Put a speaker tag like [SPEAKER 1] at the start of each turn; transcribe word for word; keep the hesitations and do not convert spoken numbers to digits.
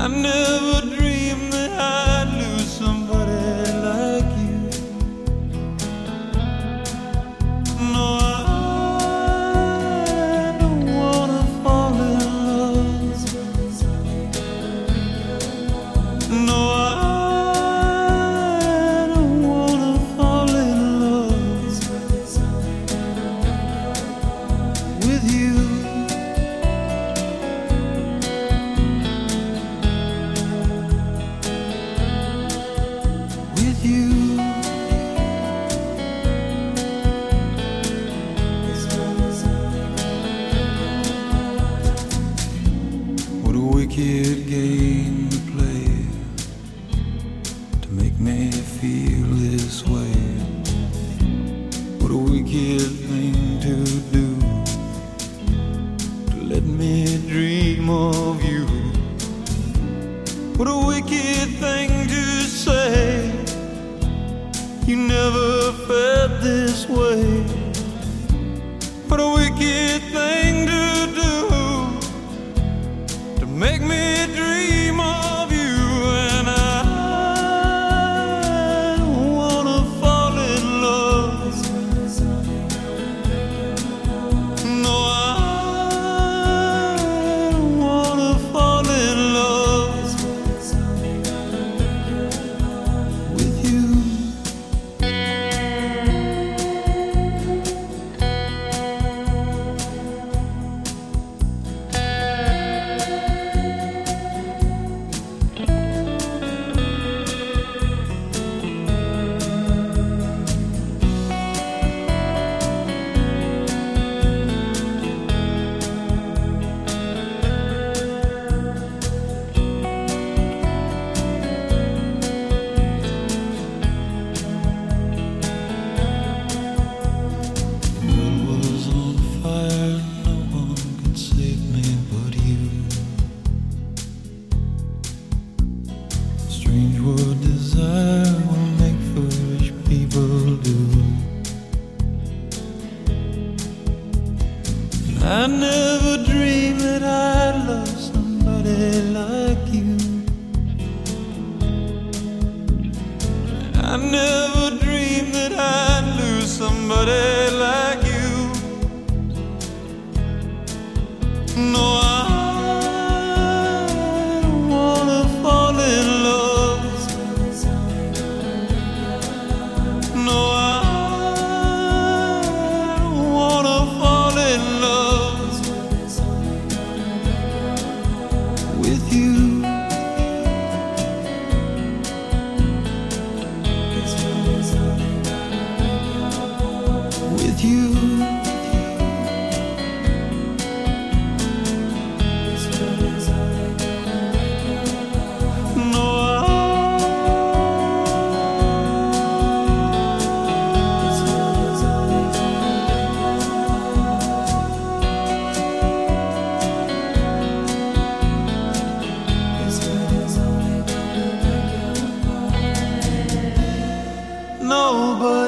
[SPEAKER 1] I never dreamed that I'd lose somebody like you. No, I don't wanna fall in love. No, I don't wanna fall in love with you. With you. What a wicked game to play to make me feel this way. What a wicked thing to do to let me dream of you. What a wicked thing to say. You never felt this way. What a wicked thing to do to make me dream of you. And I don't wanna fall in love. No, I don't wanna fall in love with you. Strange what desire will make foolish people do. I never dreamed that I'd love somebody like you. I never dreamed that I'd lose somebody like you. No, I don't wanna fall in love. No, I don't wanna fall in love with you. With you. No, nobody